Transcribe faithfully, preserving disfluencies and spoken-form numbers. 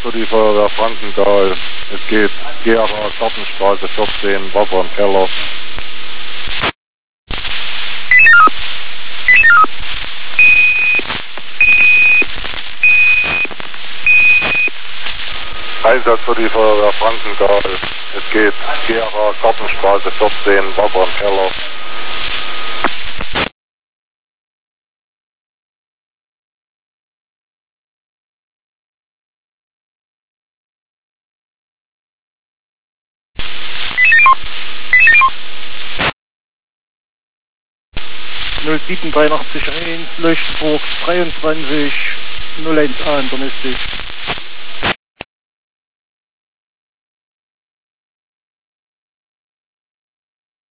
für die Feuerwehr Frankenthal. Es geht Gera, Gartenstraße vierzehn, Wasser im Keller. Einsatz für die Feuerwehr Frankenthal. Es geht Gera, Gartenstraße vierzehn, Wasser im Keller. null sieben drei acht eins, Leuchtenburg dreiundzwanzig null eins A internistig.